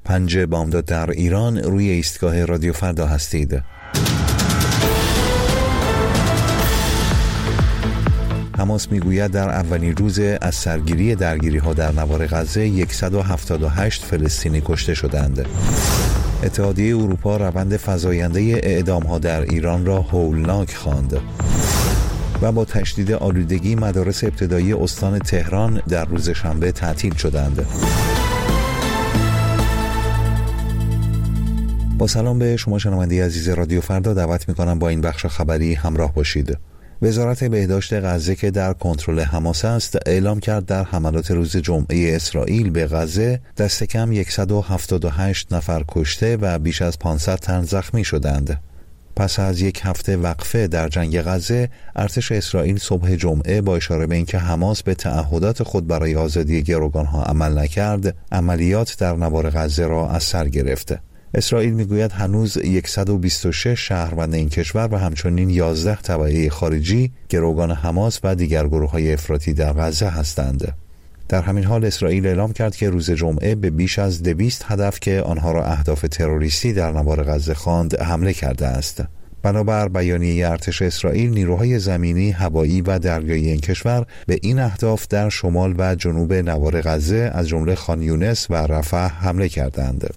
پنج بامداد در ایران، روی ایستگاه رادیو فردا هستید. حماس میگوید در اولین روز از سرگیری درگیری‌ها در نوار غزه 178 فلسطینی کشته شدند. اتحادیه اروپا روند فزاینده اعدام‌ها در ایران را هولناک خواند. و با تشدید آلودگی مدارس ابتدایی استان تهران در روز شنبه تعطیل شدند. با سلام به شما شنونده عزیز رادیو فردا، دعوت می‌کنم با این بخش خبری همراه باشید. وزارت بهداشت غزه که در کنترل حماس است اعلام کرد در حملات روز جمعه اسرائیل به غزه دست کم 178 نفر کشته و بیش از 500 تن زخمی شدند. پس از یک هفته وقفه در جنگ غزه، ارتش اسرائیل صبح جمعه با اشاره به اینکه حماس به تعهدات خود برای آزادی گروگانها عمل نکرد، عملیات در نوار غزه را از سر گرفت. اسرائیل میگوید هنوز 126 شهروند این کشور و همچنین 11 تبعه خارجی گروگان حماس و دیگر گروه‌های افراطی در غزه هستند. در همین حال اسرائیل اعلام کرد که روز جمعه به بیش از 200 هدف که آنها را اهداف تروریستی در نوار غزه خواند حمله کرده است. بنابر بیانیه ارتش اسرائیل، نیروهای زمینی، هوایی و دریایی این کشور به این اهداف در شمال و جنوب نوار غزه از جمله خان یونس و رفح حمله کردند.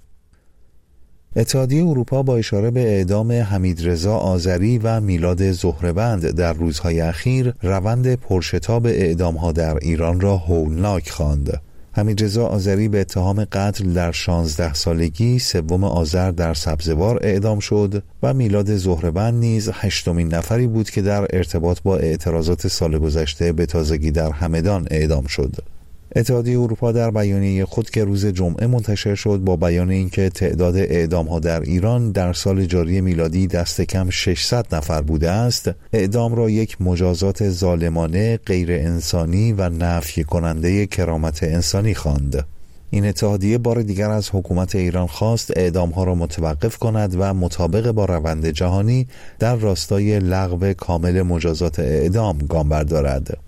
اتحادیه اروپا با اشاره به اعدام حمیدرضا آذری و میلاد زهره‌وند در روزهای اخیر روند پرشتاب اعدام‌ها در ایران را هولناک خواند. حمیدرضا آذری به اتهام قتل در 16 سالگی 3 آذر در سبزوار اعدام شد و میلاد زهره‌وند نیز 8مین نفری بود که در ارتباط با اعتراضات سال گذشته به تازگی در همدان اعدام شد. اتحادیه اروپا در بیانیه خود که روز جمعه منتشر شد با بیان اینکه تعداد اعدام‌ها در ایران در سال جاری میلادی دست کم 600 نفر بوده است، اعدام را یک مجازات ظالمانه، غیر انسانی و نفی کننده کرامت انسانی خواند. این اتحادیه بار دیگر از حکومت ایران خواست اعدام‌ها را متوقف کند و مطابق با روند جهانی در راستای لغو کامل مجازات اعدام گام بردارد.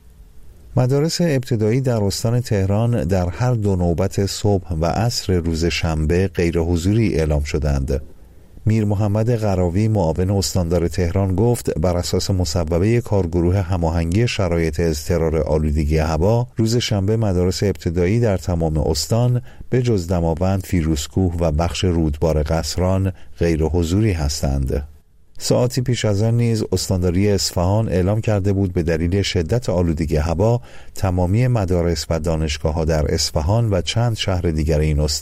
مدارس ابتدایی در استان تهران در هر دو نوبت صبح و عصر روز شنبه غیر حضوری اعلام شدند. میر محمد قراوی معاون استاندار تهران گفت بر اساس مصوبه کارگروه هماهنگی شرایط اضطرار آلودگی هوا، روز شنبه مدارس ابتدایی در تمام استان به جز دماوند، فیروزکوه و بخش رودبار قصران غیر حضوری هستند. ساعتی پیش از آن نیز استانداری اصفهان اعلام کرده بود به دلیل شدت آلودگی هوا تمامی مدارس و دانشگاه‌ها در اصفهان و چند شهر دیگر این استان